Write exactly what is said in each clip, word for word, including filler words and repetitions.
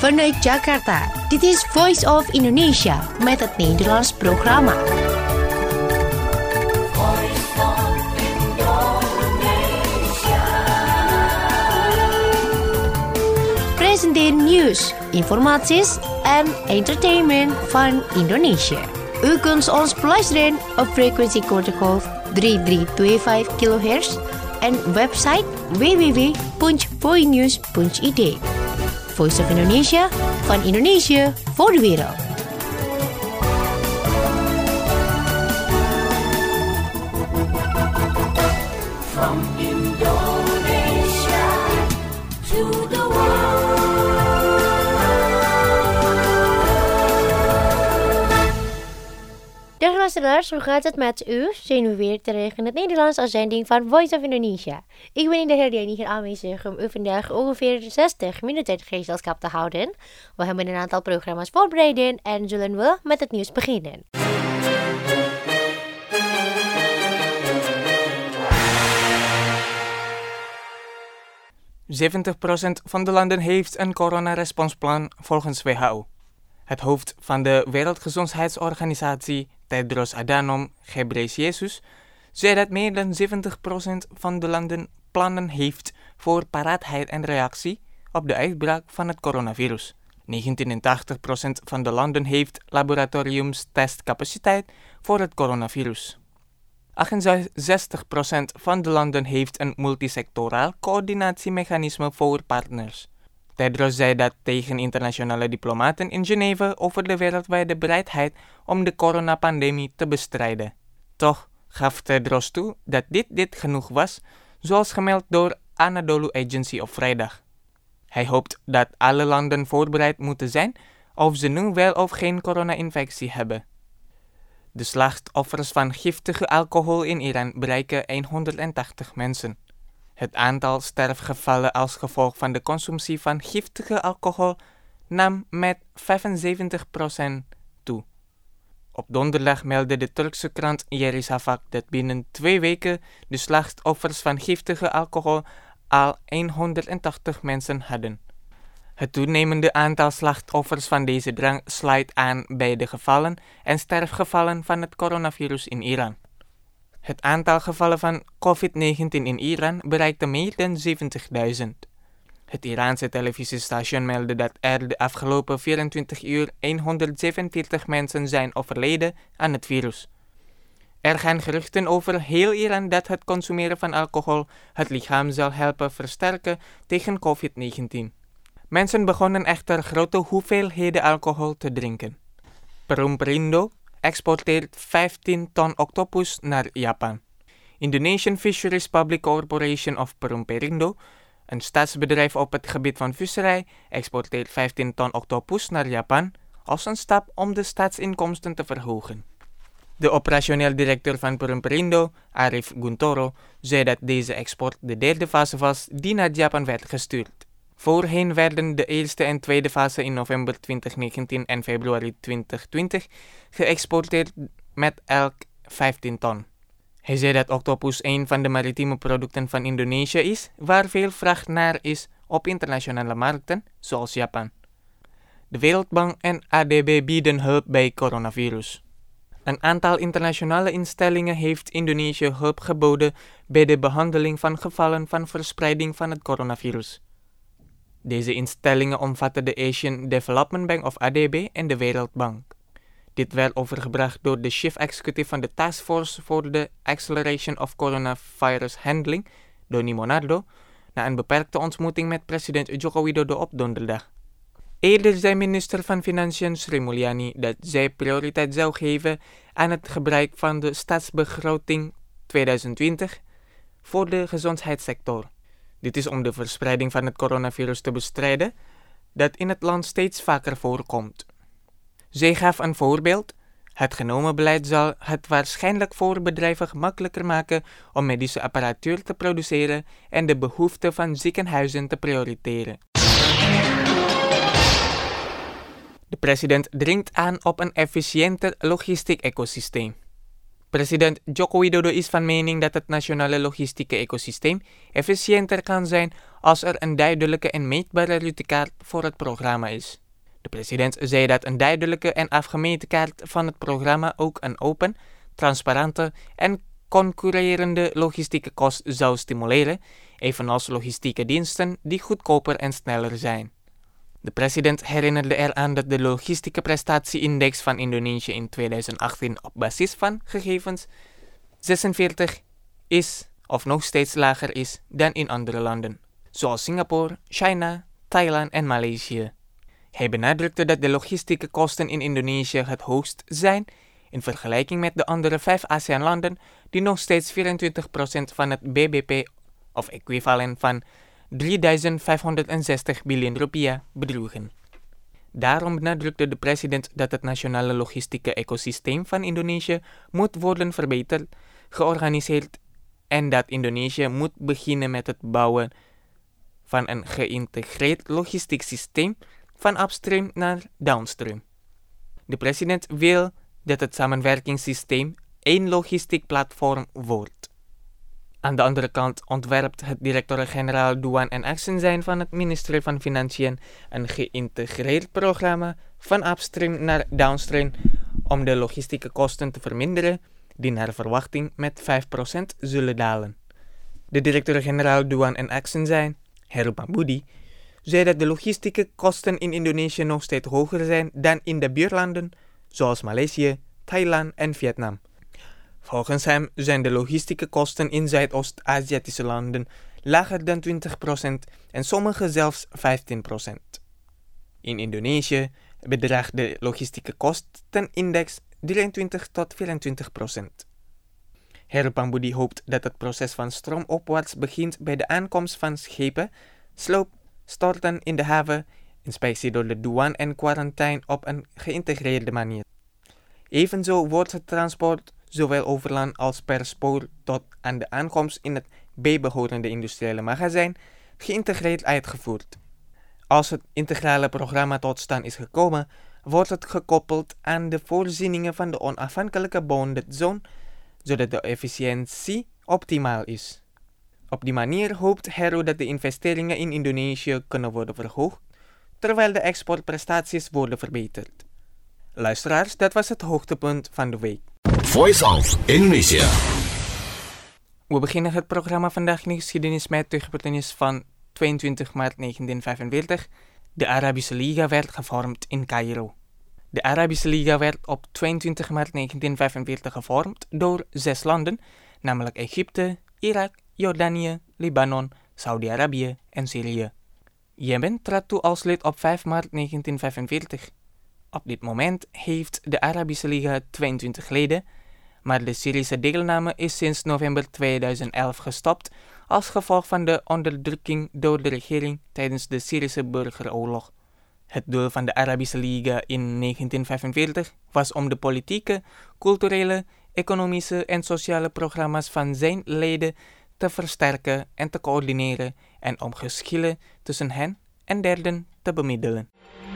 vanuit Jakarta. Dit is Voice of Indonesia met het Nederlands programma. Presenteer nieuws, informaties en entertainment van Indonesia. U kunt ons beluisteren op frequentie kortgolf drie drie twee vijf kilohertz en website w w w punt voinews punt i d. Voice of Indonesia, van Indonesië voor de wereld. From Indonesia to the world. Dag luisteraars, hoe gaat het met u? Zijn we weer terug in het Nederlands uitzending van Voice of Indonesia. Ik ben in de herdenking hier aanwezig om u vandaag ongeveer zestig minuten gezelschap te houden. We hebben een aantal programma's voorbereid en zullen we met het nieuws beginnen. zeventig procent van de landen heeft een coronaresponsplan volgens W H O. Het hoofd van de Wereldgezondheidsorganisatie, Tedros Adhanom Ghebreyesus, zei dat meer dan zeventig procent van de landen plannen heeft voor paraatheid en reactie op de uitbraak van het coronavirus. negenennegentig procent van de landen heeft laboratoriumstestcapaciteit voor het coronavirus. achtenzestig procent van de landen heeft een multisectoraal coördinatiemechanisme voor partners. Tedros zei dat tegen internationale diplomaten in Genève over de wereldwijde bereidheid om de coronapandemie te bestrijden. Toch gaf Tedros toe dat dit dit genoeg was, zoals gemeld door Anadolu Agency op vrijdag. Hij hoopt dat alle landen voorbereid moeten zijn of ze nu wel of geen corona-infectie hebben. De slachtoffers van giftige alcohol in Iran bereiken honderdtachtig mensen. Het aantal sterfgevallen als gevolg van de consumptie van giftige alcohol nam met vijfenzeventig procent toe. Op donderdag meldde de Turkse krant Yeni Şafak dat binnen twee weken de slachtoffers van giftige alcohol al honderdtachtig mensen hadden. Het toenemende aantal slachtoffers van deze drank sluit aan bij de gevallen en sterfgevallen van het coronavirus in Iran. Het aantal gevallen van covid negentien in Iran bereikte meer dan zeventigduizend. Het Iraanse televisiestation meldde dat er de afgelopen vierentwintig uur honderdzevenenveertig mensen zijn overleden aan het virus. Er gaan geruchten over heel Iran dat het consumeren van alcohol het lichaam zal helpen versterken tegen covid negentien. Mensen begonnen echter grote hoeveelheden alcohol te drinken. Perumperindo exporteert vijftien ton octopus naar Japan. Indonesian Fisheries Public Corporation of Perumperindo, een staatsbedrijf op het gebied van visserij, exporteert vijftien ton octopus naar Japan als een stap om de staatsinkomsten te verhogen. De operationeel directeur van Perumperindo, Arif Guntoro, zei dat deze export de derde fase was die naar Japan werd gestuurd. Voorheen werden de eerste en tweede fase in november twintig negentien en februari twintig twintig geëxporteerd met elk vijftien ton. Hij zei dat octopus een van de maritieme producten van Indonesië is, waar veel vraag naar is op internationale markten, zoals Japan. De Wereldbank en A D B bieden hulp bij coronavirus. Een aantal internationale instellingen heeft Indonesië hulp geboden bij de behandeling van gevallen van verspreiding van het coronavirus. Deze instellingen omvatten de Asian Development Bank of A D B en de Wereldbank. Dit werd overgebracht door de chief executive van de Task Force for the Acceleration of Coronavirus Handling, Doni Monardo, na een beperkte ontmoeting met president Joko Widodo op donderdag. Eerder zei minister van Financiën Sri Mulyani dat zij prioriteit zou geven aan het gebruik van de staatsbegroting tweeduizend twintig voor de gezondheidssector. Dit is om de verspreiding van het coronavirus te bestrijden, dat in het land steeds vaker voorkomt. Zij gaf een voorbeeld. Het genomen beleid zal het waarschijnlijk voor bedrijven gemakkelijker maken om medische apparatuur te produceren en de behoeften van ziekenhuizen te prioriteren. De president dringt aan op een efficiënter logistiek ecosysteem. President Joko Widodo is van mening dat het nationale logistieke ecosysteem efficiënter kan zijn als er een duidelijke en meetbare routekaart voor het programma is. De president zei dat een duidelijke en afgemeten kaart van het programma ook een open, transparante en concurrerende logistieke kost zou stimuleren, evenals logistieke diensten die goedkoper en sneller zijn. De president herinnerde eraan dat de logistieke prestatieindex van Indonesië in tweeduizend achttien op basis van gegevens zesenveertig is of nog steeds lager is dan in andere landen, zoals Singapore, China, Thailand en Maleisië. Hij benadrukte dat de logistieke kosten in Indonesië het hoogst zijn in vergelijking met de andere vijf ASEAN-landen die nog steeds vierentwintig procent van het B B P of equivalent van drieduizend vijfhonderdzestig biljoen rupiah bedroegen. Daarom benadrukte de president dat het nationale logistieke ecosysteem van Indonesië moet worden verbeterd, georganiseerd en dat Indonesië moet beginnen met het bouwen van een geïntegreerd logistiek systeem van upstream naar downstream. De president wil dat het samenwerkingssysteem één logistiek platform wordt. Aan de andere kant ontwerpt het directeur-generaal Douane en Accijnzen van het ministerie van Financiën een geïntegreerd programma van upstream naar downstream om de logistieke kosten te verminderen, die naar verwachting met vijf procent zullen dalen. De directeur-generaal Douane en Accijnzen, Heru Pambudi, zei dat de logistieke kosten in Indonesië nog steeds hoger zijn dan in de buurlanden, zoals Maleisië, Thailand en Vietnam. Volgens hem zijn de logistieke kosten in Zuidoost-Aziatische landen lager dan twintig procent en sommige zelfs vijftien procent. In Indonesië bedraagt de logistieke kostenindex drieëntwintig tot vierentwintig procent. Heru Pambudi hoopt dat het proces van stroomopwaarts begint bij de aankomst van schepen, sloop, storten in de haven, inspectie door de douane en quarantaine op een geïntegreerde manier. Evenzo wordt het transport, zowel over land als per spoor tot aan de aankomst in het bijbehorende industriële magazijn, geïntegreerd uitgevoerd. Als het integrale programma tot stand is gekomen, wordt het gekoppeld aan de voorzieningen van de onafhankelijke bonded zone, zodat de efficiëntie optimaal is. Op die manier hoopt Heru dat de investeringen in Indonesië kunnen worden verhoogd, terwijl de exportprestaties worden verbeterd. Luisteraars, dat was het hoogtepunt van de week. Voice of Indonesia. We beginnen het programma vandaag in de geschiedenis met de gebeurtenis van tweeëntwintig maart negentien vijfenveertig. De Arabische Liga werd gevormd in Cairo. De Arabische Liga werd op tweeëntwintig maart negentien vijfenveertig gevormd door zes landen, namelijk Egypte, Irak, Jordanië, Libanon, Saudi-Arabië en Syrië. Jemen trad toe als lid op vijf maart negentien vijfenveertig. Op dit moment heeft de Arabische Liga tweeëntwintig leden, maar de Syrische deelname is sinds november tweeduizend elf gestopt als gevolg van de onderdrukking door de regering tijdens de Syrische burgeroorlog. Het doel van de Arabische Liga in negentien vijfenveertig was om de politieke, culturele, economische en sociale programma's van zijn leden te versterken en te coördineren en om geschillen tussen hen en derden te bemiddelen.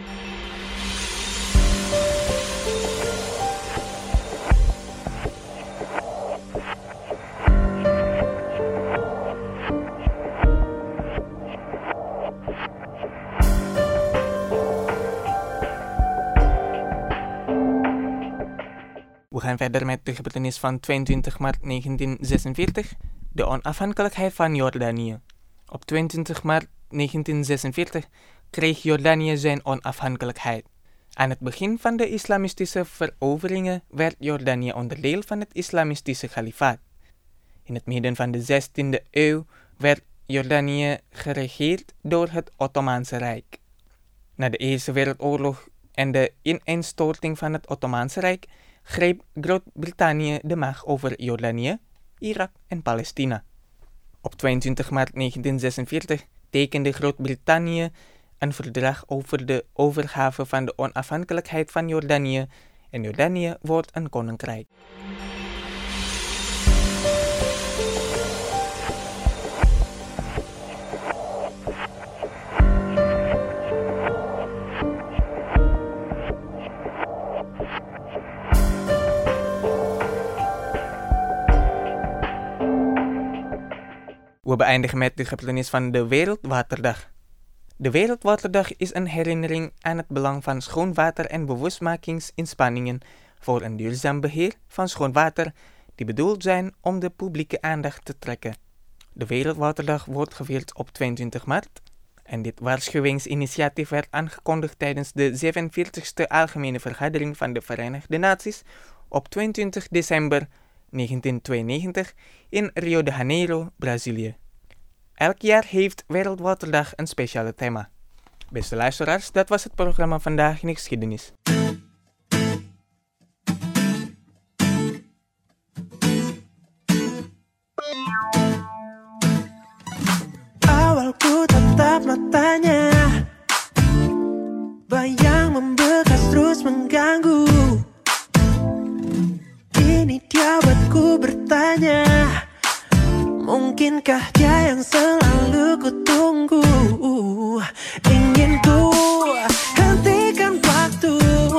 We gaan verder met de gebeurtenis van tweeëntwintig maart negentien zesenveertig, de onafhankelijkheid van Jordanië. Op tweeëntwintig maart negentien zesenveertig kreeg Jordanië zijn onafhankelijkheid. Aan het begin van de islamistische veroveringen werd Jordanië onderdeel van het islamistische kalifaat. In het midden van de zestiende eeuw werd Jordanië geregeerd door het Ottomaanse Rijk. Na de Eerste Wereldoorlog en de ineenstorting van het Ottomaanse Rijk greep Groot-Brittannië de macht over Jordanië, Irak en Palestina. Op tweeëntwintig maart negentien zesenveertig tekende Groot-Brittannië een verdrag over de overgave van de onafhankelijkheid van Jordanië en Jordanië wordt een koninkrijk. We beëindigen met de gebeurtenis van de Wereldwaterdag. De Wereldwaterdag is een herinnering aan het belang van schoon water en bewustmakingsinspanningen voor een duurzaam beheer van schoon water die bedoeld zijn om de publieke aandacht te trekken. De Wereldwaterdag wordt gevierd op tweeëntwintig maart en dit waarschuwingsinitiatief werd aangekondigd tijdens de zevenenveertigste Algemene Vergadering van de Verenigde Naties op tweeëntwintig december negentien tweeënnegentig in Rio de Janeiro, Brazilië. Elk jaar heeft Wereldwaterdag een speciale thema. Beste luisteraars, dat was het programma Vandaag in de Geschiedenis. Awalku tatap matanya, bayang membekas terus mengganggu. Ini dia buatku bertanya, mungkinkah dia yang selalu ku tunggu? Ingin ku hentikan waktu,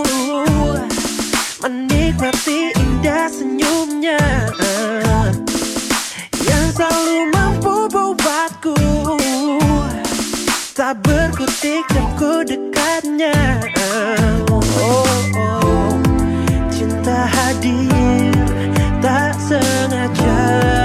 menikmati indah senyumnya yang selalu mampu buatku tak berkutik dan ku dekatnya. Oh, oh, cinta hadir tak sengaja,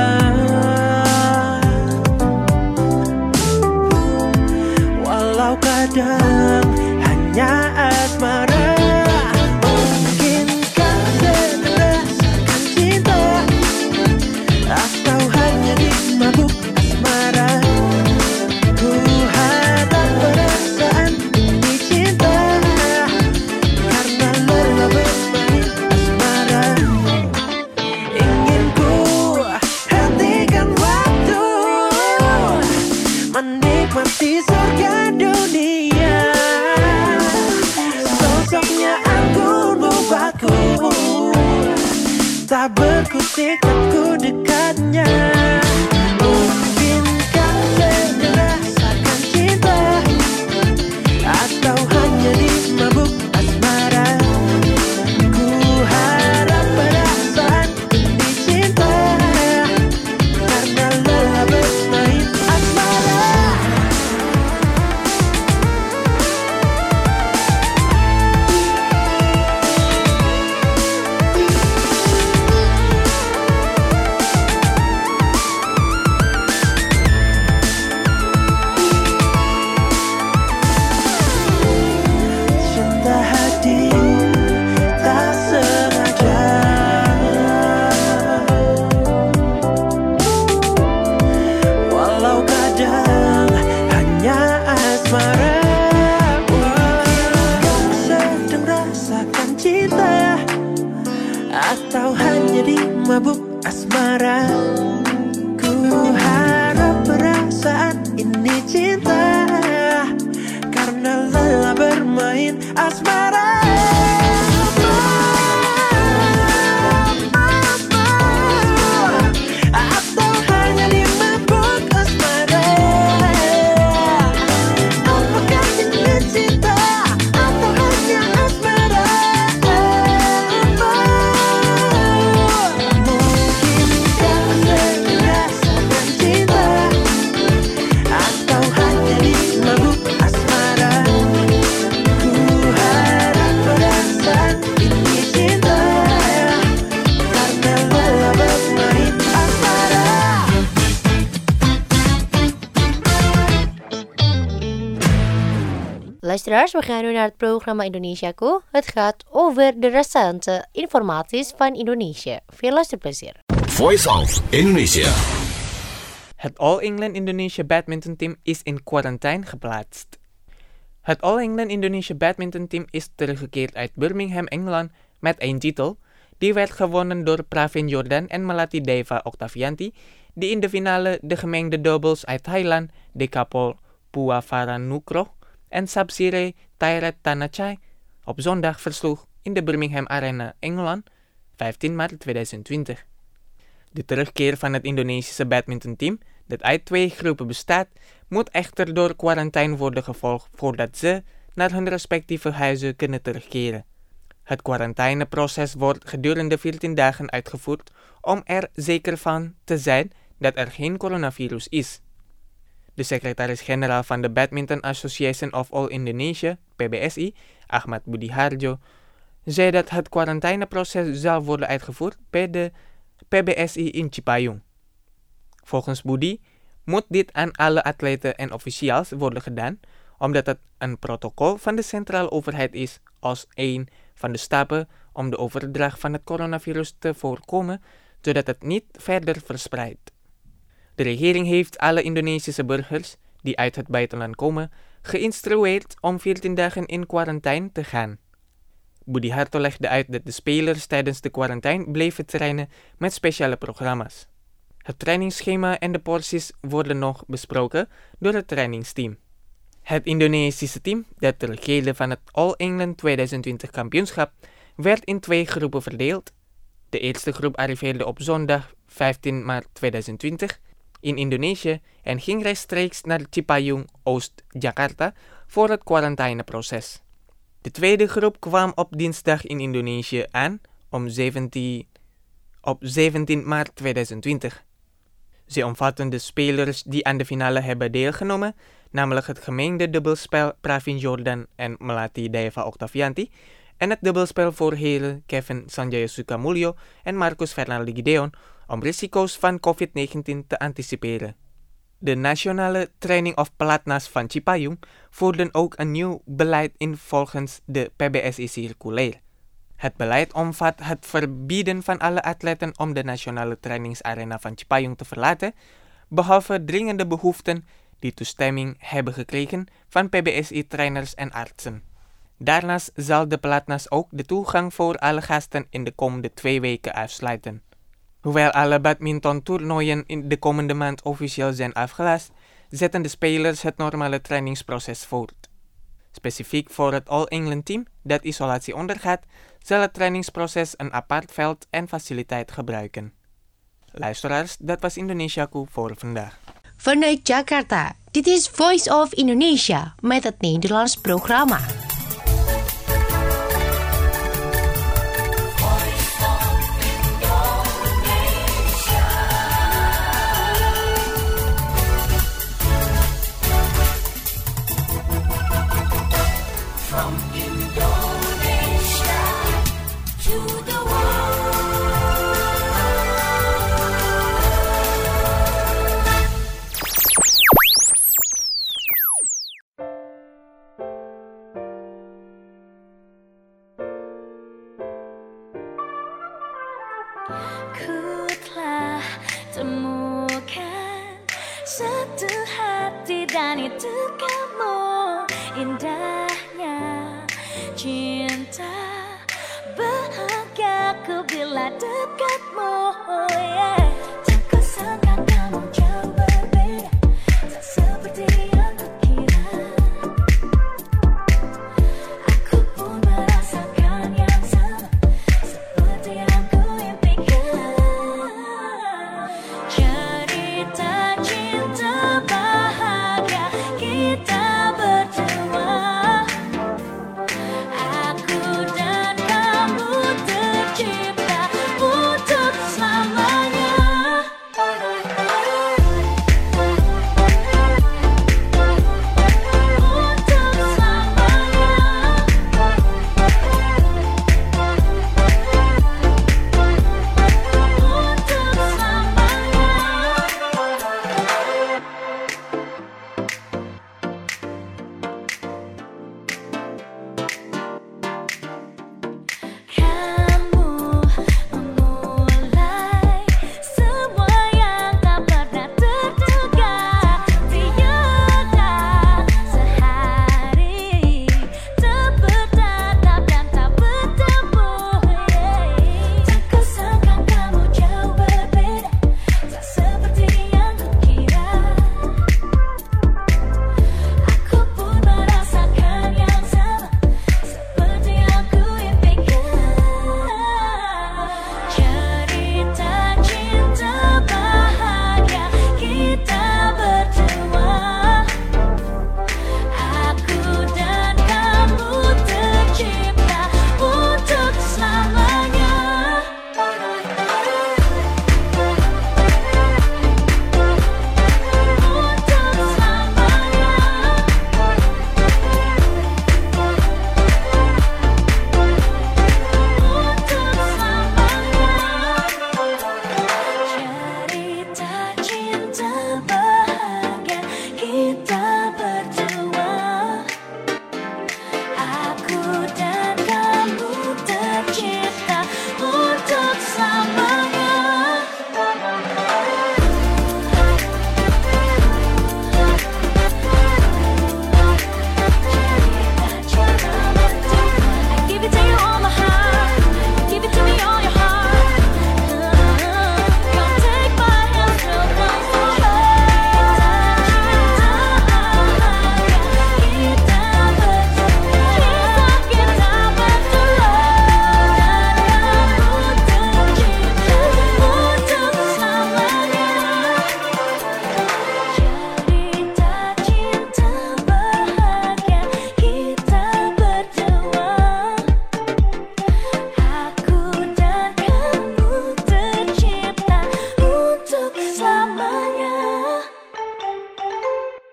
walau kadang hanya asmara. Mungkinkah sederasakan cinta atau hanya dimabuk asmara? Ku hadap perasaan ini cinta karena lelah bermain asmara. Ingin ku hentikan waktu, menikmati surga dunia. Sosoknya anggun membuatku tak berkutik dan ku dekatnya. Mungkinkah sederasakan cinta atau hanya dimabuk asmara? Ku harap perasaan ini cinta karena lelah bermain asmara. Cinta hadir tak sengaja, walau kadang hanya asmara. Kau sedang rasakan cinta atau hanya dimabuk asmara? Ku harap perasaan ini cinta karena lelah bermain asmara. Atau hanya dimabuk asmara? Apakah ini cinta atau hanya asmara? Mungkinkah sederasakan cinta atau hanya dimabuk asmara? Ku harap perasaan ini cinta karena lelah bermain asmara. Luisteraars, we gaan nu naar het programma Indonesiaku. Het gaat over de recente informaties van Indonesië. Veel luisterplezier. Voice of Indonesia. Het All England Indonesia Badminton Team is in quarantaine geplaatst. Het All England Indonesia Badminton Team is teruggekeerd uit Birmingham, Engeland met één titel. Die werd gewonnen door Pravin Jordan en Melati Deva Oktavianti, die in de finale de gemengde doubles uit Thailand, Dekapol Puavaranukroh en Sabsire Thairat Thanachai op zondag versloeg in de Birmingham Arena, Engeland, vijftien maart tweeduizend twintig. De terugkeer van het Indonesische badmintonteam, dat uit twee groepen bestaat, moet echter door quarantaine worden gevolgd voordat ze naar hun respectieve huizen kunnen terugkeren. Het quarantaineproces wordt gedurende veertien dagen uitgevoerd om er zeker van te zijn dat er geen coronavirus is. De secretaris-generaal van de Badminton Association of All Indonesia, P B S I, Ahmad Budi Harjo, zei dat het quarantaineproces zal worden uitgevoerd bij de P B S I in Cipayung. Volgens Budi moet dit aan alle atleten en officials worden gedaan, omdat het een protocol van de centrale overheid is als een van de stappen om de overdracht van het coronavirus te voorkomen, zodat het niet verder verspreidt. De regering heeft alle Indonesische burgers die uit het buitenland komen geïnstrueerd om veertien dagen in quarantaine te gaan. Budi Harjo legde uit dat de spelers tijdens de quarantaine bleven trainen met speciale programma's. Het trainingsschema en de porties worden nog besproken door het trainingsteam. Het Indonesische team, dat ter gele van het All England twintig twintig kampioenschap, werd in twee groepen verdeeld. De eerste groep arriveerde op zondag vijftien maart tweeduizend twintig in Indonesië en ging rechtstreeks naar Cipayung, Oost, Jakarta voor het quarantaineproces. De tweede groep kwam op dinsdag in Indonesië aan om zeventien, op zeventien maart tweeduizend twintig. Ze omvatten de spelers die aan de finale hebben deelgenomen, namelijk het gemengde dubbelspel Pravin Jordan en Melati Deva Octavianti en het dubbelspel voor heren Kevin Sanjaya Sukamuljo en Marcus Fernaldi Gideon om risico's van covid negentien te anticiperen. De nationale training of Pelatnas van Cipayung voerden ook een nieuw beleid in volgens de P B S I-circulair. Het beleid omvat het verbieden van alle atleten om de nationale trainingsarena van Cipayung te verlaten, behalve dringende behoeften die toestemming hebben gekregen van P B S I-trainers en artsen. Daarnaast zal de Pelatnas ook de toegang voor alle gasten in de komende twee weken afsluiten. Hoewel alle badmintontoernooien in de komende maand officieel zijn afgelast, zetten de spelers het normale trainingsproces voort. Specifiek voor het All England team dat isolatie ondergaat, zal het trainingsproces een apart veld en faciliteit gebruiken. Luisteraars, dat was Indonesiaku voor vandaag. Vanuit Jakarta, dit is Voice of Indonesia met het Nederlands programma. From Indonesia to the Ku telah temukan satu hati dan itu kamu, indahnya cinta, bahagiaku bila dekatmu, yeah. Tak kusangka kamu jauh berbeda, tak seperti yang kukira. Aku pun merasakan yang sama, seperti yang ku impikan. Cerita cinta bahagia kita berdua, aku dan kamu tercipta untuk selamanya.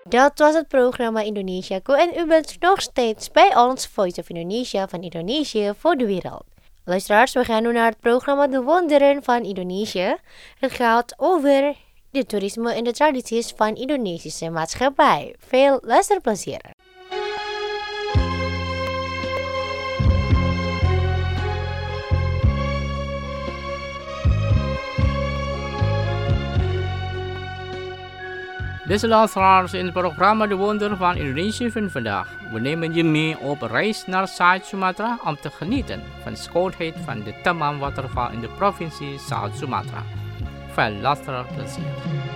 Dat was het programma Indonesia Go en u bent nog steeds bij ons Voice of Indonesia van Indonesië voor de wereld. Luisteraars, we gaan nu naar het programma De Wonderen van Indonesië. Het gaat over de toerisme en de tradities van Indonesische maatschappij. Veel luisterplezier. Beste luisteraars, in het programma De Wonderen van Indonesië van vandaag. We nemen je mee op reis naar Zuid-Sumatra om te genieten van de schoonheid van de Tamam waterval in de provincie Zuid-Sumatra. Veel luisterplezier.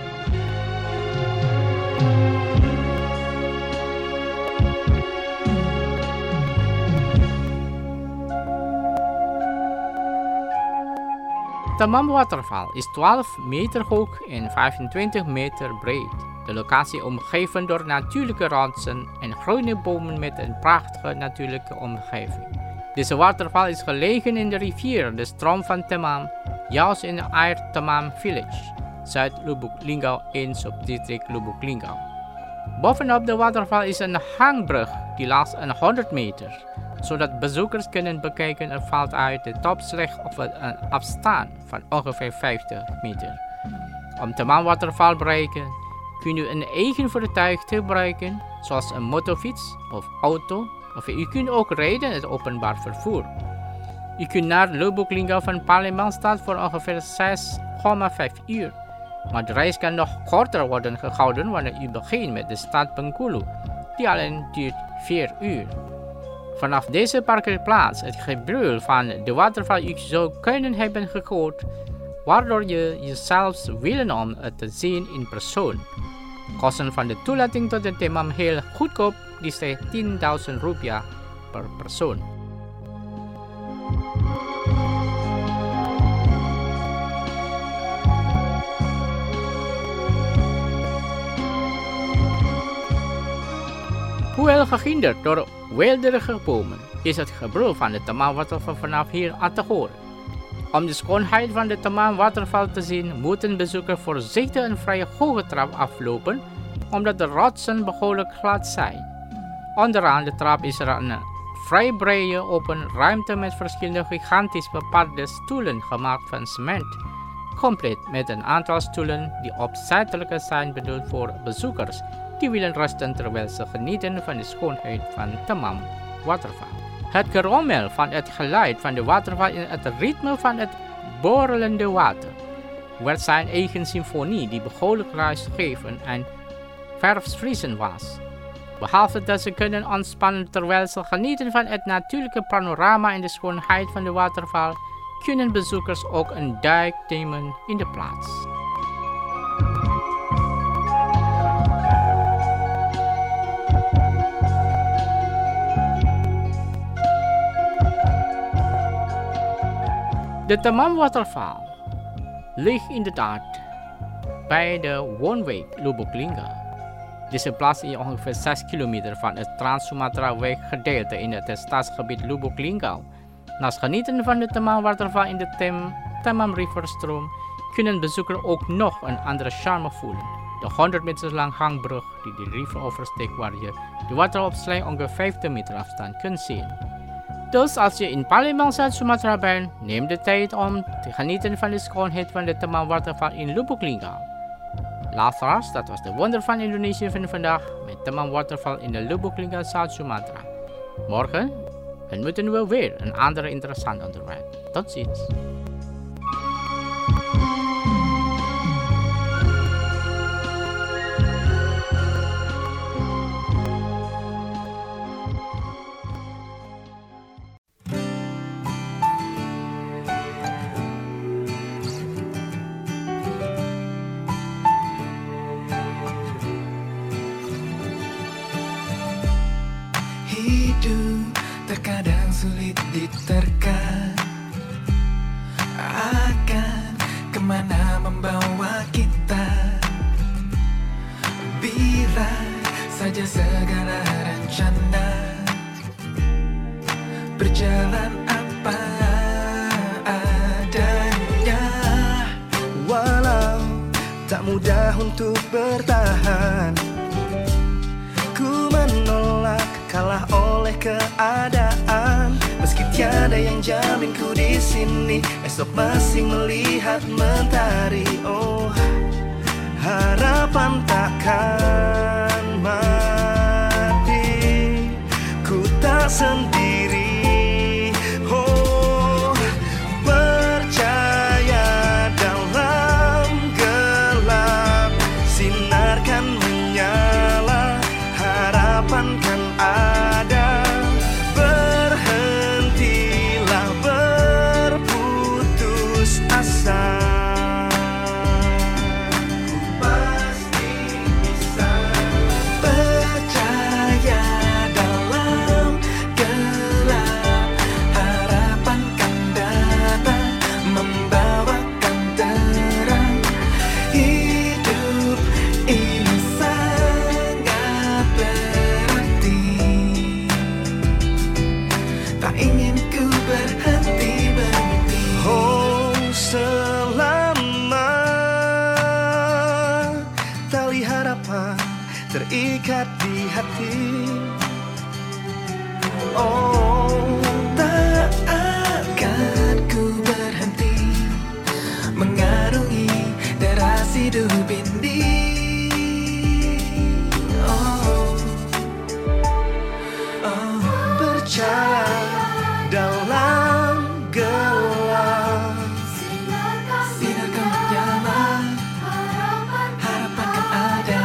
Tamam waterval is twaalf meter hoog en vijfentwintig meter breed. De locatie omgeven door natuurlijke rotsen en groene bomen met een prachtige natuurlijke omgeving. Deze waterval is gelegen in de rivier, de stroom van Tamam, juist in de Air Tamam Village, Zuid-Lubuk-Linggau in subdistrict Lubuk-Linggau. Bovenop de waterval is een hangbrug die laagt honderd meter, zodat bezoekers kunnen bekijken er valt uit de top slechts op een afstand van ongeveer vijftig meter. Om Tamam waterval te bereiken kun je een eigen voertuig gebruiken, zoals een motorfiets of auto, of u kunt ook rijden in het openbaar vervoer. U kunt naar Lubuk-Linggau van Palembangstad voor ongeveer zes komma vijf uur, maar de reis kan nog korter worden gehouden wanneer u begint met de stad Bengkulu, die alleen duurt vier uur. Vanaf deze parkeerplaats het gebrul van de waterval u zou kunnen hebben gehoord, waardoor je jezelf willen om het te zien in persoon. Kosten van de toelating tot de Tamam heel goedkoop, die slechts tienduizend rupiah per persoon. Hoewel gehinderd door weelderige bomen, is het gebrul van de Tamam waterval vanaf hier aan te horen. Om de schoonheid van de Tamam waterval te zien, moet een bezoeker voorzichtig een vrij hoge trap aflopen, omdat de rotsen behoorlijk glad zijn. Onderaan de trap is er een vrij brede open ruimte met verschillende gigantisch bepaarde stoelen gemaakt van cement, compleet met een aantal stoelen die opzettelijk zijn bedoeld voor bezoekers die willen rusten terwijl ze genieten van de schoonheid van Tamam waterval. Het gerommel van het geluid van de waterval en het ritme van het borrelende water werd zijn eigen symfonie die behoorlijk ruis geven en verfrissend was. Behalve dat ze kunnen ontspannen terwijl ze genieten van het natuurlijke panorama en de schoonheid van de waterval, kunnen bezoekers ook een duik nemen in de plaats. De Tamam waterval ligt inderdaad bij de woonwijk Lubuk-Linggau. Deze plaats is ongeveer zes kilometer van het Trans-Sumatra-weg gedeelte in het stadsgebied Lubuk-Linggau. Naast genieten van de Tamam waterval in de Tem Tamam riverstroom kunnen bezoekers ook nog een andere charme voelen. De honderd meter lange hangbrug die de rivier oversteekt waar je de water op slechts ongeveer vijftig meter afstand kunt zien. Dus als je in Palembang, Zuid-Sumatra bent, neem de tijd om te genieten van de schoonheid van de Tamam waterval in Lubuk-Linggau. Luisteraars, dat was de wonder van Indonesië van vandaag met Tamam waterval in de Lubuk-Linggau, Zuid-Sumatra. Morgen ontmoeten we weer een ander interessant onderwerp. Tot ziens. Hidup terkadang sulit diterka, akan kemana membawa kita, bila saja segala rencana berjalan apa adanya. Walau tak mudah untuk bertahan, menolak, kalah oleh keadaan. Meski tiada yang jamin ku di sini, esok masih melihat mentari. Oh, harapan takkan mati, ku tak sendiri. Oh, percaya dalam gelap, sinar kan menyala, harapan kan ada. Berhentilah berputus asa. Terikat di hati. Oh, tak akan ku berhenti mengarungi deras hidup ini. Oh, oh, percaya dalam gelap, sinar kan menyala, harapan kan ada.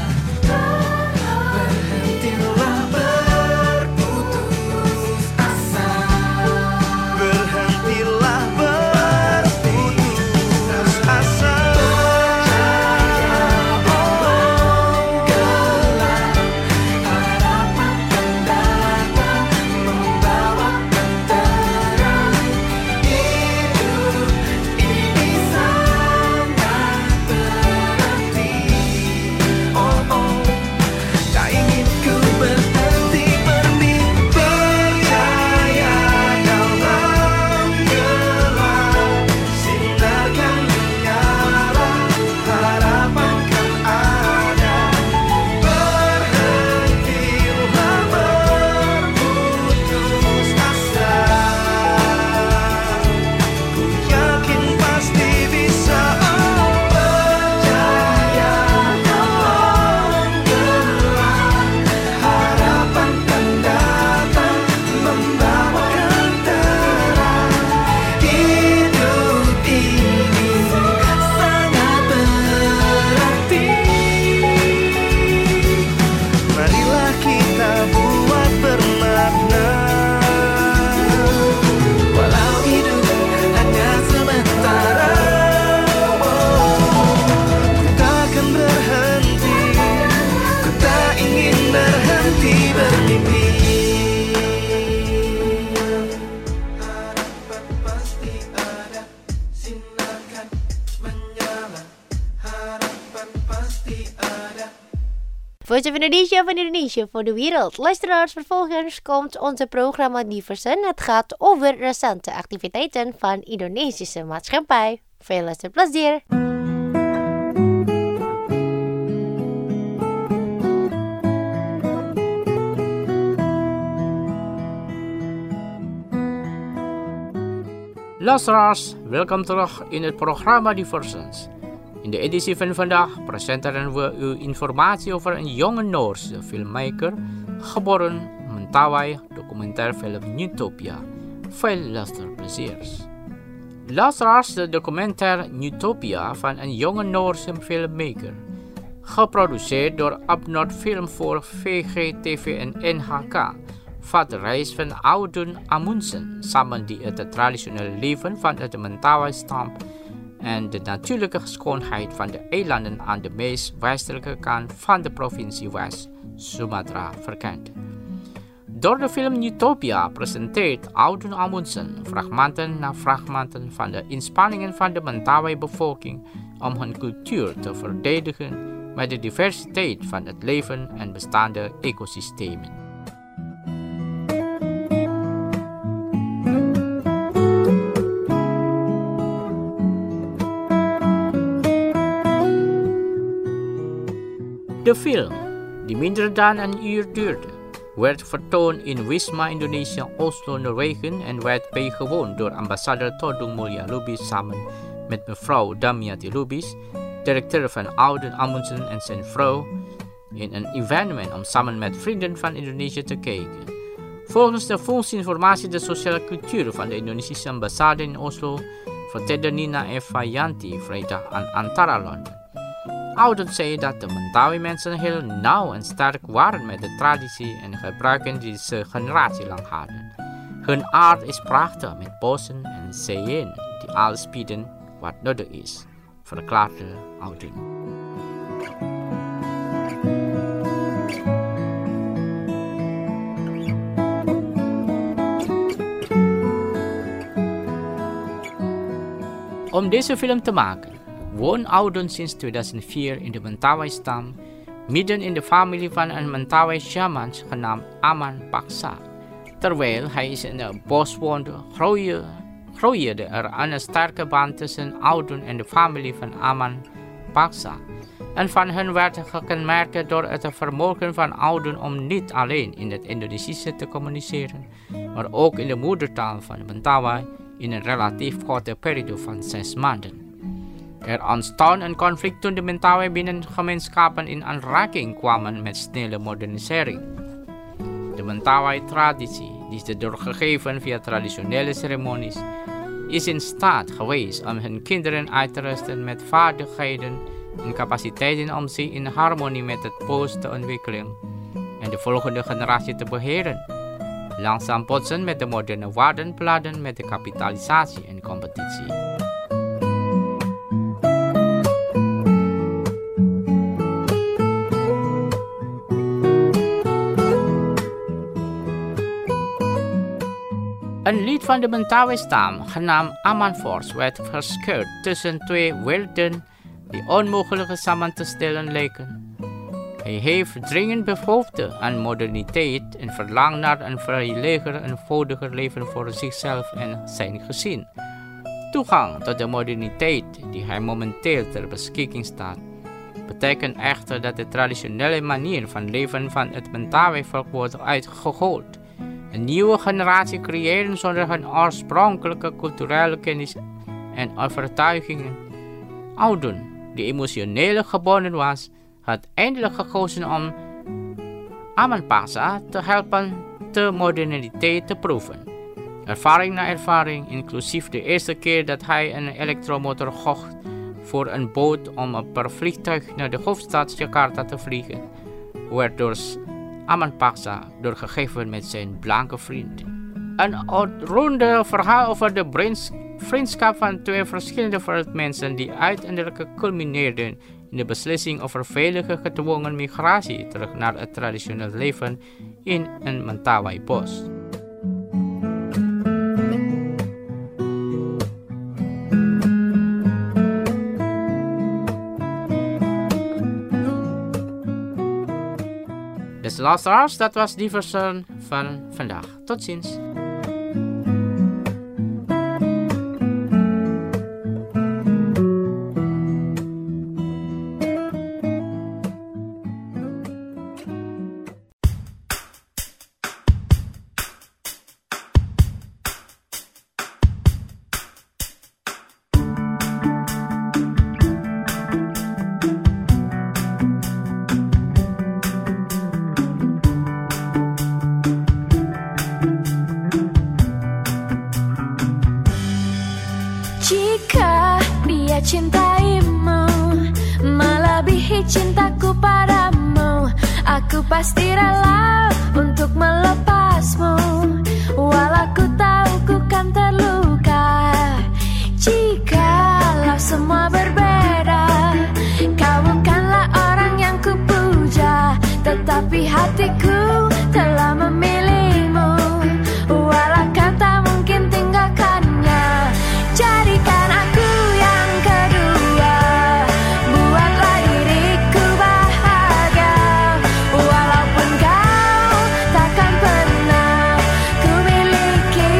Voice of Indonesia van Indonesia voor de wereld. Luisteraars, vervolgens komt onze programma Diversen. Het gaat over recente activiteiten van Indonesische maatschappij. Veel luisterplezier! Luisteraars, welkom terug in het programma Diversens. In de editie van vandaag presenteren we u informatie over een jonge Noorse filmmaker, geboren Mentawai, documentairfilm Newtopia. Veel luisterpleziers. Luisteraars, de documentaire Newtopia van een jonge Noorse filmmaker. Geproduceerd door Abnord Film voor V G T V en N H K. Vat de reis van Audun Amundsen samen die het traditionele leven van het Mentawai-stam en de natuurlijke schoonheid van de eilanden aan de meest westelijke kant van de provincie West-Sumatra verkent. Door de film Newtopia presenteert Audun Amundsen fragmenten na fragmenten van de inspanningen van de Mentawai-bevolking om hun cultuur te verdedigen met de diversiteit van het leven en bestaande ecosystemen. De film die minder dan een uur duurde, werd vertoond in Wisma Indonesia, Oslo, Noorwegen en werd bijgewoond door ambassadeur Todung Mulya Lubis samen met mevrouw Damiati Lubis, directeur van Auden Amundsen en zijn vrouw, in een evenement om samen met vrienden van Indonesië te kijken. Volgens de functie-informatie de sociale cultuur van de Indonesische ambassade in Oslo vertelde Nina Eva Yanti vrijdag aan Antara London. Auden zei dat de Mentawai-mensen heel nauw en sterk waren met de traditie en gebruiken die ze generatielang hadden. Hun aard is prachtig met bossen en zeeën die alles bieden wat nodig is, verklaarde Auden. Om deze film te maken, woont Auden sinds tweeduizend vier in de Mentawai-stam, midden in de familie van een Mentawai-shaman genaamd Aman Paksa. Terwijl hij in het bos woonde, groeide, groeide er een sterke band tussen Auden en de familie van Aman Paksa. En van hen werd gekenmerkt door het vermogen van Auden om niet alleen in het Indonesische te communiceren, maar ook in de moedertaal van de Mentawai in een relatief korte periode van zes maanden. Er ontstond een conflict toen de Mentawai binnen gemeenschappen in aanraking kwamen met snelle modernisering. De Mentawai-traditie, die is doorgegeven via traditionele ceremonies, is in staat geweest om hun kinderen uit te rusten met vaardigheden en capaciteiten om zich in harmonie met het bos te ontwikkelen en de volgende generatie te beheren. Langzaam botsen met de moderne waardenplannen met de kapitalisatie en competitie. Een lied van de Mentawai-stam, genaamd Aman Force, werd verscheurd tussen twee werelden die onmogelijk samen te stellen lijken. Hij heeft dringend behoefte aan moderniteit en verlangt naar een vrijelijker en eenvoudiger leven voor zichzelf en zijn gezin. Toegang tot de moderniteit die hij momenteel ter beschikking staat, betekent echter dat de traditionele manier van leven van het Mentawai-volk wordt uitgehold. Een nieuwe generatie creëren zonder hun oorspronkelijke culturele kennis en overtuigingen. Auden, die emotioneel gebonden was, had eindelijk gekozen om Aman Paksa te helpen de moderniteit te proeven. Ervaring na ervaring, inclusief de eerste keer dat hij een elektromotor kocht voor een boot om per vliegtuig naar de hoofdstad Jakarta te vliegen, werd door Aman Paksa doorgegeven met zijn blanke vriend. Een uitronde verhaal over de vriendschap van twee verschillende veldmensen die uiteindelijk culmineerden in de beslissing over veilige gedwongen migratie terug naar het traditioneel leven in een Mentawai-bos. Beste luisteraars, dat was die versie van vandaag. Tot ziens. Jika dia cintaimu melebihi cintaku padamu, aku pasti rela untuk melepasmu. Walau ku tahu ku kan terluka. Jikalau semua berbeda, kau bukanlah orang yang kupuja, tetapi hatiku telah memilihmu. Walau kau tak mungkin tinggalkannya, jadikan aku yang kedua. Buatlah diriku bahagia, walaupun kau takkan pernah ku miliki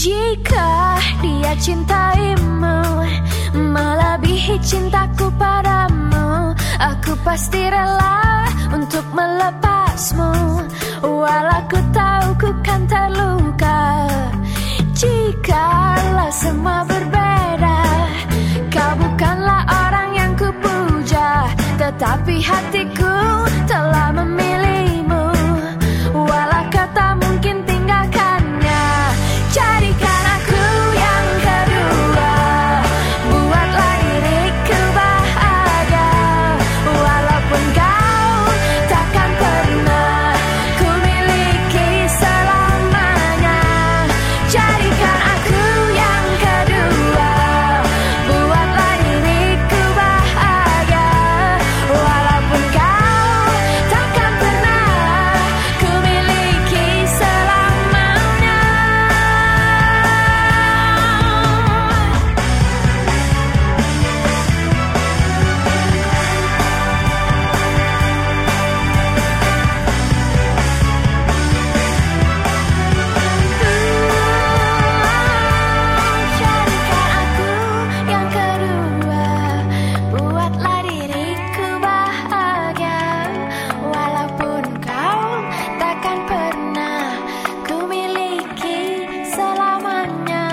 Jika dia cintaimu melebihi cintaku padamu, aku pasti rela untuk melepasmu, walau ku tahu ku kan terluka. Jikalau semua berbeda, kau bukanlah orang yang ku puja, tetapi hatiku telah memilihmu, walau kau tak mungkin tinggalkannya. Jadikan aku yang kedua, buatlah diriku bahagia, walaupun kau takkan pernah ku miliki selamanya. Jadikan aku yang kedua, buatlah diriku bahagia, walaupun kau takkan pernah ku miliki selamanya. Jadikan aku yang kedua, buatlah diriku bahagia, walaupun kau takkan pernah ku miliki selamanya.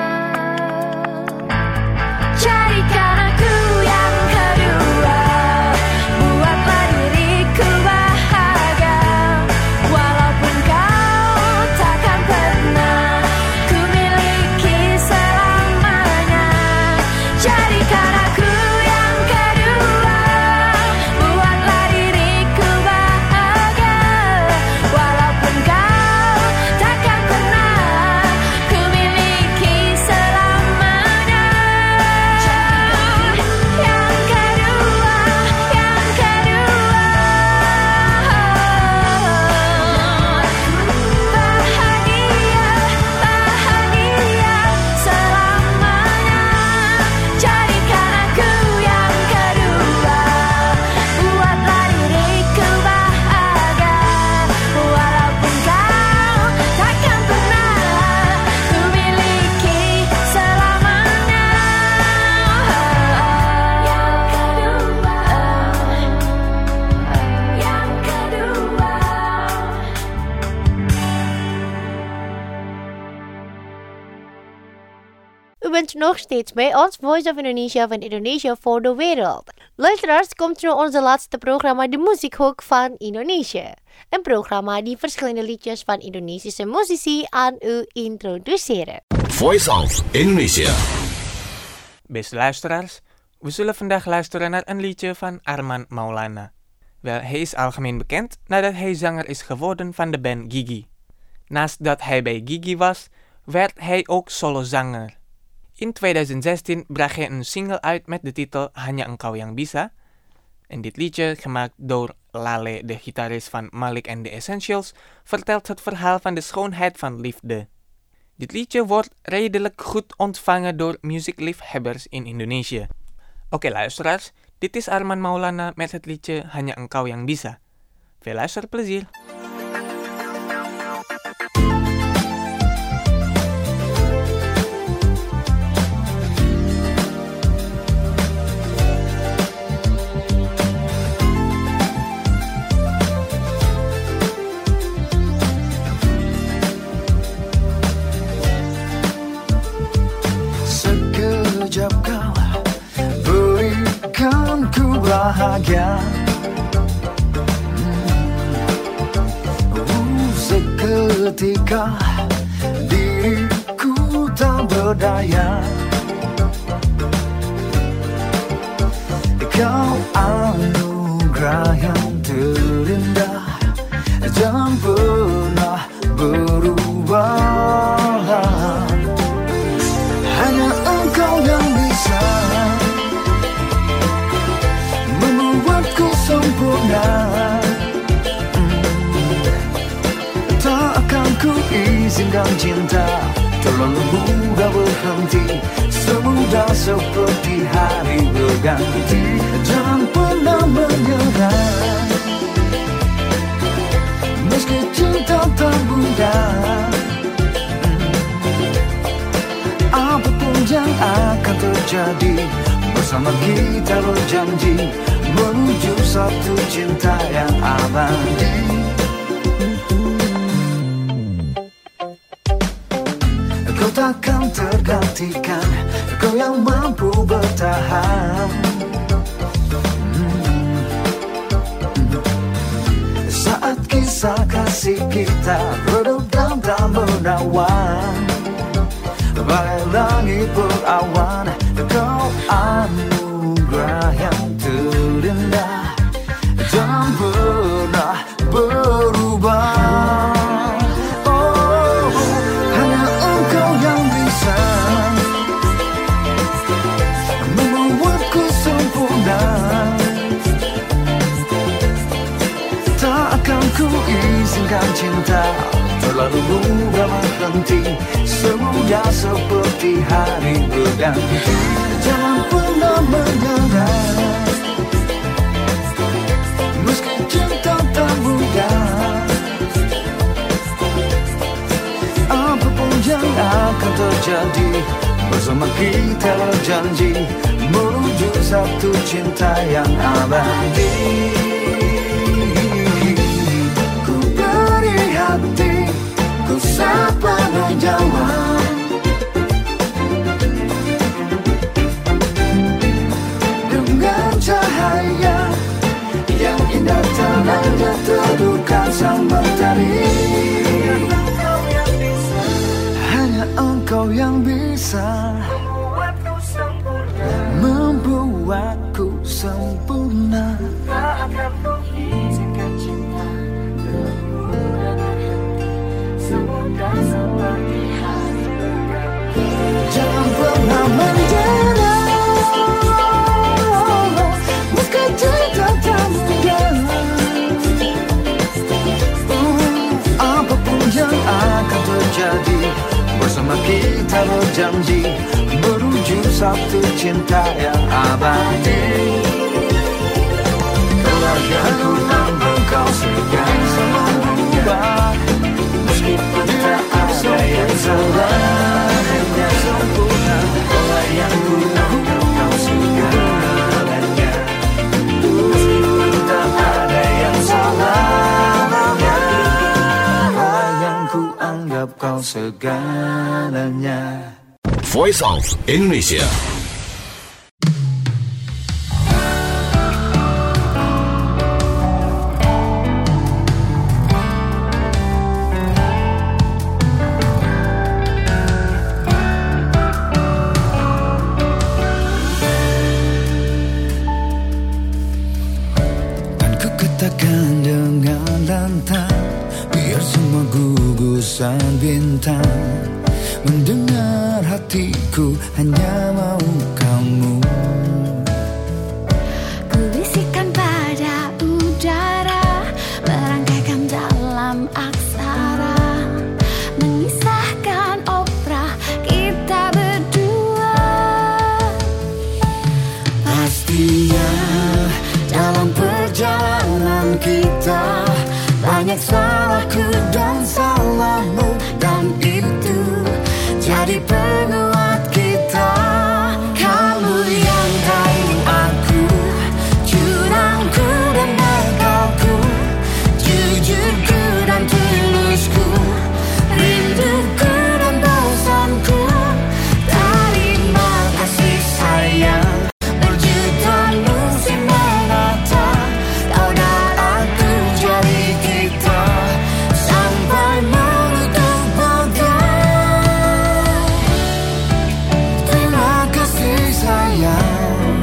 Jadikan aku yang kedua, buatlah diriku bahagia, walaupun kau takkan pernah ku miliki selamanya. Jadikan aku yang kedua, buatlah diriku bahagia, walaupun kau takkan pernah ku miliki selamanya. Yang kedua, yang kedua, bahagia, bahagia selamanya. Jadikan aku yang kedua, buatlah diriku bahagia, walaupun kau takkan pernah ku miliki selamanya. Yang kedua, yang kedua. U bent nog steeds bij ons Voice of Indonesia van Indonesia voor de wereld. Luisteraars, komt nu onze laatste programma De Muziekhoek van Indonesië. Een programma die verschillende liedjes van Indonesische muzici aan u introduceren. Voice of Indonesia. Beste luisteraars, we zullen vandaag luisteren naar een liedje van Arman Maulana. Wel, hij is algemeen bekend nadat hij zanger is geworden van de band Gigi. Naast dat hij bij Gigi was, werd hij ook solozanger. In tweeduizend zestien bracht hij een single uit met de titel Hanya Engkau Yang Bisa. En dit liedje, gemaakt door Lale, de gitarist van Malik and the Essentials, vertelt het verhaal van de schoonheid van liefde. Dit liedje wordt redelijk goed ontvangen door muziekliefhebbers in Indonesië. Oké luisteraars, dit is Arman Maulana met het liedje Hanya Engkau Yang Bisa. Veel luisterplezier! Sekejap kau berikan ku bahagia, uh, seketika diriku tak berdaya. Kau anugerah yang terindah, jangan pernah berubah. Hanya engkau yang bisa membuatku sempurna. Tak akan ku izinkan cinta terlalu mudah berhenti, semudah seperti hari berganti. Jangan pernah menyerah, meski cinta tak mudah. akan terjadi. Bersama kita berjanji menuju satu cinta yang abadi. Kau takkan tergantikan, kau yang mampu bertahan. hmm. Saat kisah kasih kita redam dan menawan, bagai langit berawan, kau anugerah yang terindah dan pernah berubah. Oh, hanya engkau yang bisa membuatku sempurna. Tak akan ku izinkan cinta terlalu mudah berhenti, semuanya seperti hari berganti. Jangan pernah menyerah, meski cinta tak mudah. Apapun yang akan terjadi, bersama kita berjanji menuju satu cinta yang abadi. Ku beri hati, ku sapa menjawab, dengan cahaya yang indah terangnya terdukan sang mentari. Hanya engkau yang bisa membuatku sempurna. Tak akan ku izinkan cinta semudah seperti hari berganti. Jangan pernah menyerah, meski cinta tak mudah. uh, Apapun yang akan terjadi, bersama kita berjanji menuju satu cinta yang abadi. Keluargaku tanpa kau segan semua, meskipun tak ada yang salah, hanya sempurna. Keluargaku tanpa kau segalanya, meskipun tak ada yang salah, keluargaku anggap kau segalanya. Voice of Indonesia. Katakan dengan lantang, biar semua gugusan bintang mendengar hatiku hanya mau kamu. Ku bisikan pada udara, merangkaikan dalam aksara, mengisahkan opera kita berdua. Pastinya dalam perjalanan kita banyak salahku dan salahmu, dan itu jadi penguat kita. Kamu yang tahu aku, curangku dan nakalku, jujurku dan tulusku, rinduku dan bosanku. Terima kasih sayang, berjuta musim menata, kau dan aku jadi kita sampai menutup bagai. Terima kasih sayang,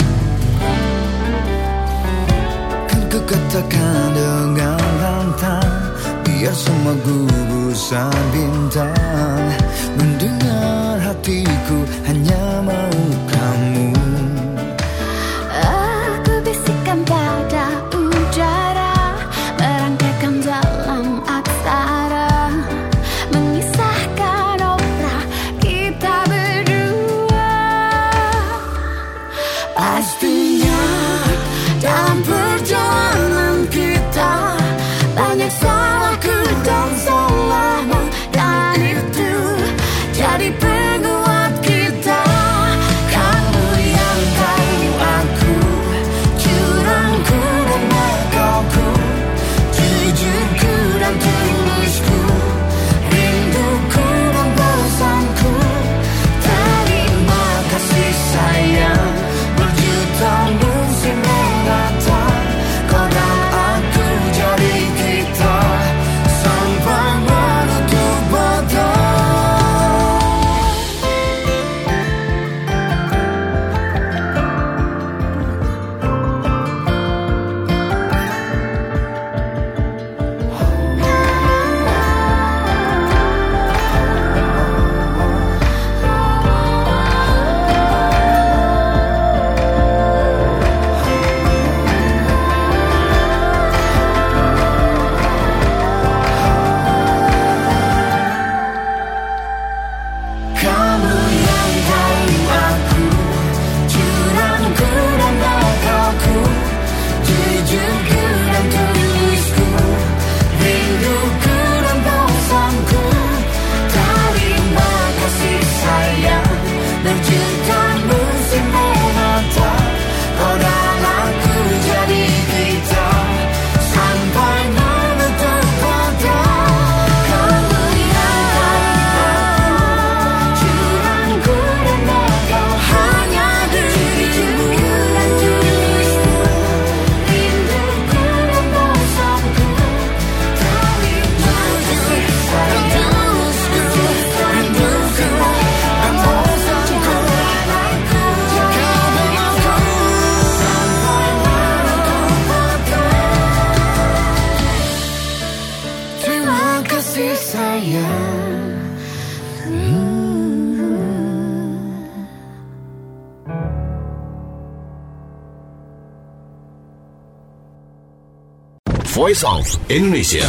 kan ku katakan dengan lantang, biar semua gugusan bintang mendengar hatiku hanya mau kamu. Aku bisikan pada udara, merangkaikan dalam aksara, mengisahkan opera kita berdua. Pastinya dalam perjalanan kita banyak salahku dan salahmu, dan itu jadi penguat kita. Voice of Indonesia.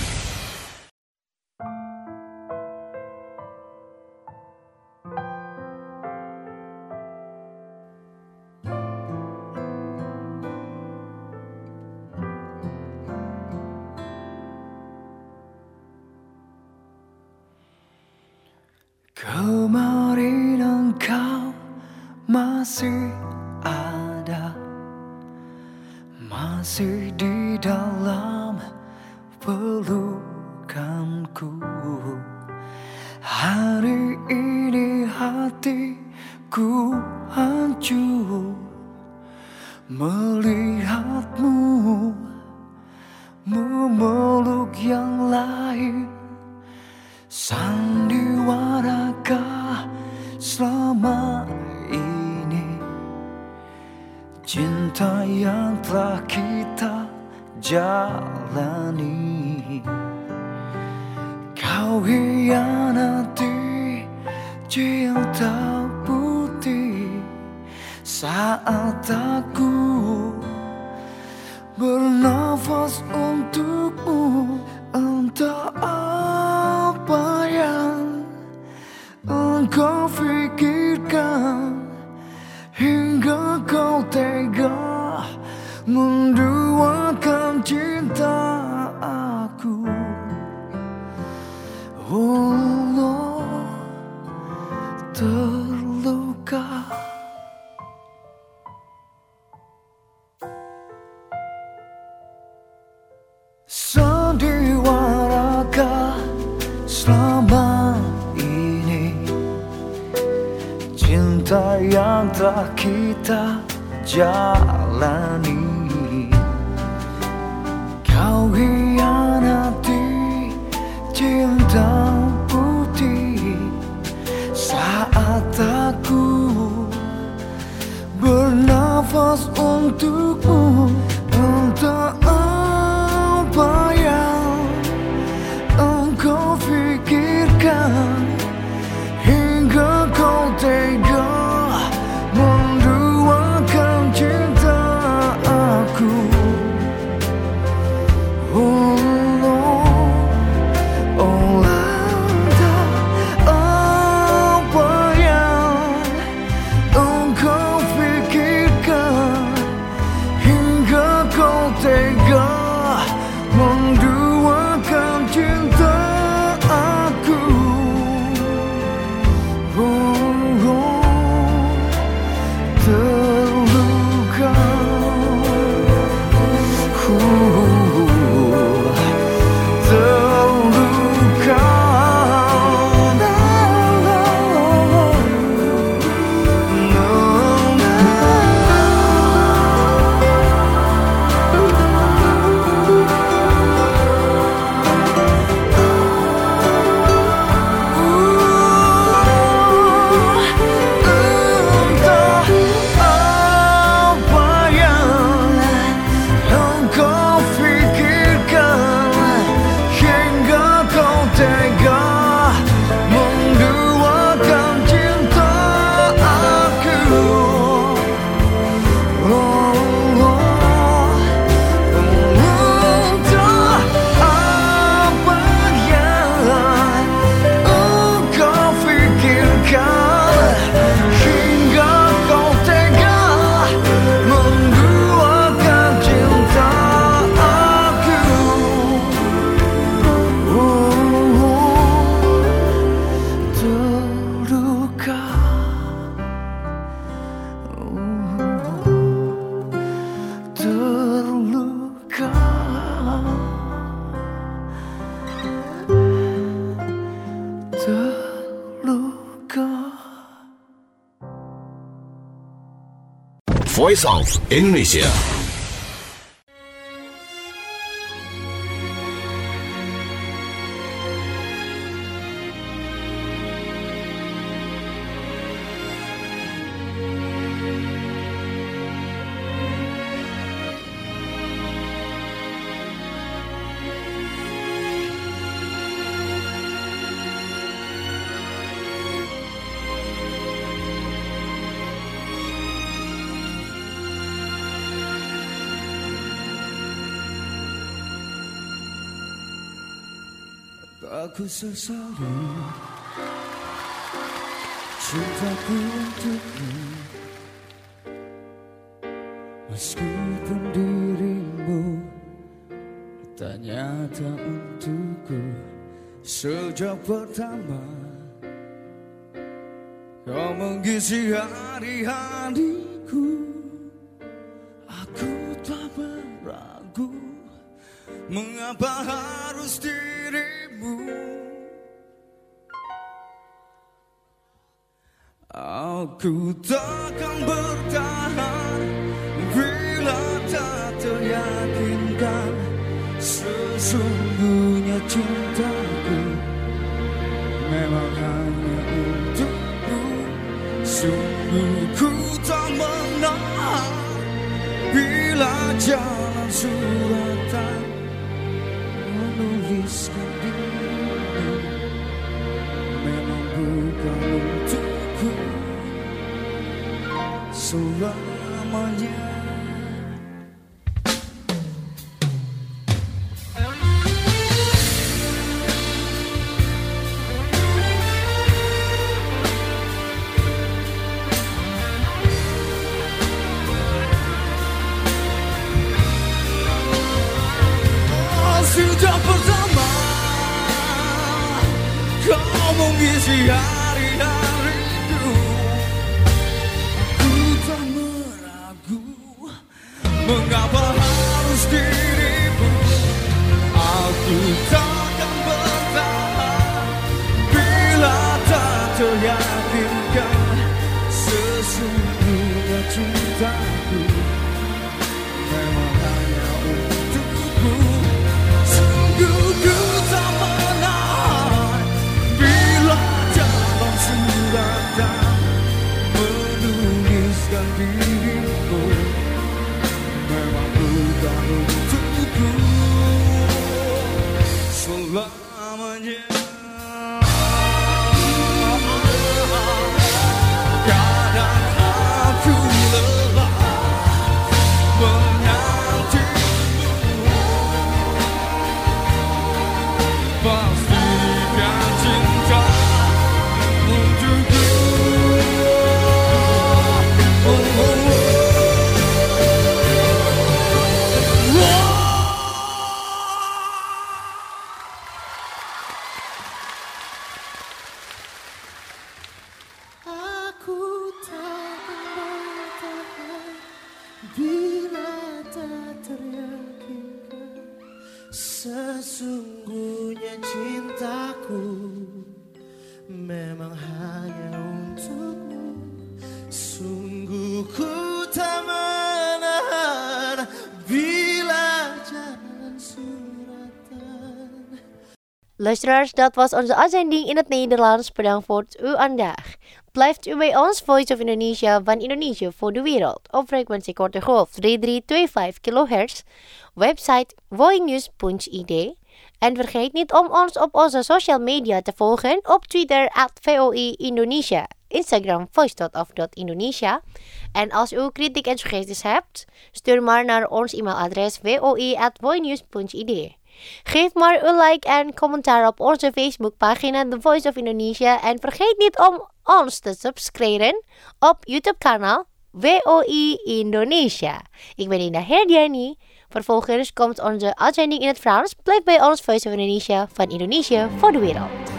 Kemarin engkau masih ada, masih di dalam pelukanku. Hari ini hatiku hancur melihatmu memeluk yang lain. Sandiwarakah selama ini cinta yang telah kita jalani? Kau hianati cinta putih saat aku bernafas untukmu. Entah apa yang engkau fikirkan hingga kau tega menduakan cinta aku. Allah terluka. Sandiwarakah selama ini cinta yang telah kita jalani? Kau hianati cinta putih saat aku bernafas untukmu. Entah apa yang engkau fikirkan hingga kau tega menduakan cinta aku. Oh, oh, entah apa yang engkau fikirkan hingga kau tega menduakan cinta aku. Oh, oh, terluka. Oh, terluka. Voice of Indonesia. Aku sesali cintaku untukmu, meskipun dirimu tak nyata untukku. Sejak pertama kau mengisi hari-hariku, aku tak beragu mengapa harus dirimu. Aku takkan bertahan bila tak teryakinkan sesungguhnya cintaku memang hanya untukmu. Sungguh ku tak menahan bila jalan suratan menuliskan dirimu memang bukan untukku selamanya. Sejak pertama kau mengisi hari-hariku, aku tak meragu mengapa harus dirimu. Aku takkan bertahan bila tak teryakinkan sesungguhnya cintaku memang hanya untukmu. Ku tak menahan bila jalan suratan menuliskan dirimu memang bukan untukku selamanya. Kadang aku lelah pastikan cinta untukku. Oh, oh, oh. Aku tak bertahan bila tak teryakinkan sesungguhnya cintaku memang hanya untukmu. Sungguh ku tak menahan bila jalan suratan. Luisteraars, dat was onze uitzending in het Nederlands. Bedankt voor uw aandacht. Blijft u bij ons, Voice of Indonesia van Indonesië voor de wereld. Op frequentie korte golf drie drie twee vijf kilohertz. Website voinews punt i d. En vergeet niet om ons op onze social media te volgen. Op Twitter at V O I Indonesia. Instagram voice dot of dot indonesia. En als u kritiek en suggesties hebt, stuur maar naar ons e-mailadres v o i at voinews punt i d. Geef maar een like en commentaar op onze Facebookpagina The Voice of Indonesia. En vergeet niet om ons te subscriben op YouTube-kanaal V O I Indonesia. Ik ben Indah Herdiani. Vervolgens komt onze uitzending in het Frans. Blijf bij ons Voice of Indonesia van Indonesië voor de wereld.